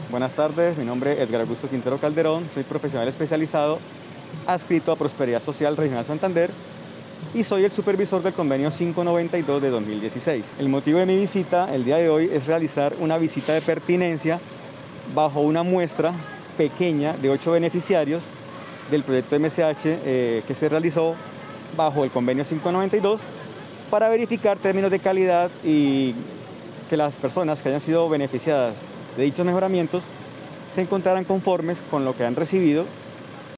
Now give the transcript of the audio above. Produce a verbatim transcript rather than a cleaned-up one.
Buenas tardes, mi nombre es Edgar Augusto Quintero Calderón, soy profesional especializado adscrito a Prosperidad Social Regional Santander y soy el supervisor del convenio quinientos noventa y dos de dos mil dieciséis. El motivo de mi visita el día de hoy es realizar una visita de pertinencia bajo una muestra pequeña de ocho beneficiarios del proyecto M S H eh, que se realizó bajo el convenio quinientos noventa y dos para verificar términos de calidad y que las personas que hayan sido beneficiadas de dichos mejoramientos se encontraran conformes con lo que han recibido